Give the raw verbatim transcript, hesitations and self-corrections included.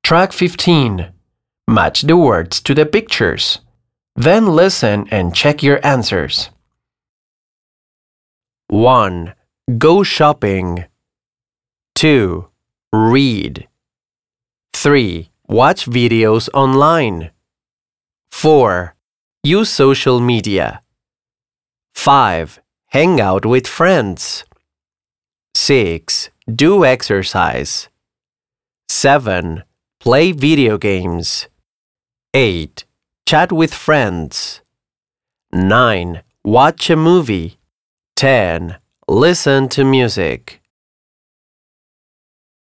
Track fifteen. Match the words to the pictures. Then listen and check your answers. one. Go shopping. two. Read. three. Watch videos online. four. Use social media. five. Hang out with friends. six. Do exercise. seven. Play video games. eight. Chat with friends. nine. Watch a movie. ten. Listen to music.